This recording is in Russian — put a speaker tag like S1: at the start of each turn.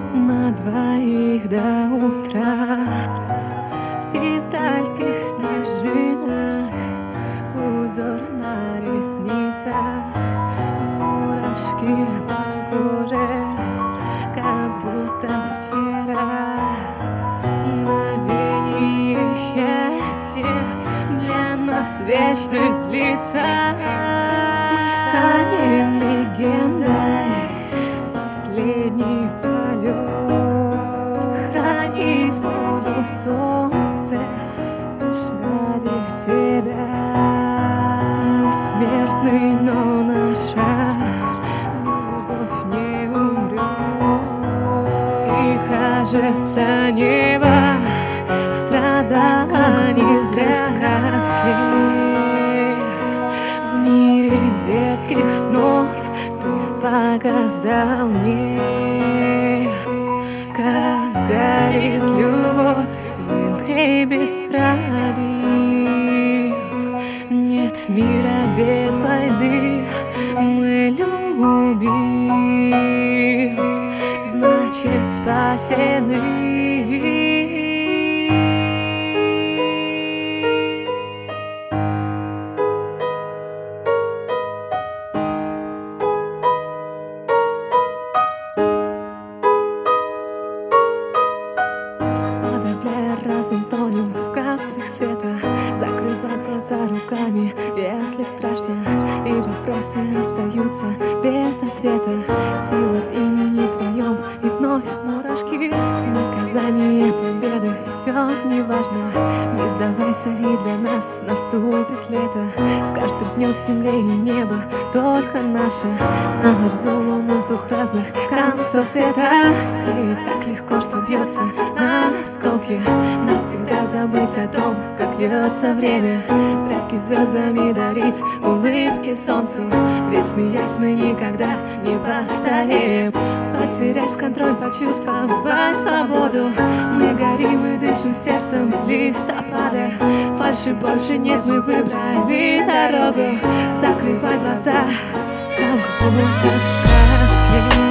S1: на двоих до утра. Февральских снежинок узор на ресницах, мурашки по коже, как будто вчера. Мгновение счастья для нас вечность длится. Мы станем легендой в последний полет. Хранить буду солнце лишь ради тебя. Смертный, но наша любовь не умрет. И кажется, небо страдало не зря. Сказки в мире детских снов ты показал мне, как горит любовь в игре без правил. Нет мира без войны, мы любим, значит спасены. Подавляя разум, тонем в каплях света. Закрывать глаза руками, если страшно, и вопросы остаются без ответа. Сила в имени твоем, и вновь мурашки. Наказание победы, все неважно. Не сдавайся, и для нас наступит лето. С каждым днем сильнее небо, только наше. На одну луну с двух разных концов света. Склеить так легко, что бьется на осколки. Навсегда забыть о том, как льется время. Прятки звездами дарить, улыбки солнцу. Ведь смеясь мы никогда не постареем. Потерять контроль, почувствовать свободу. Мы горим и дышим сердцем листопада. Фальши больше нет, мы выбрали дорогу. Закрывай глаза, как будто в сказке.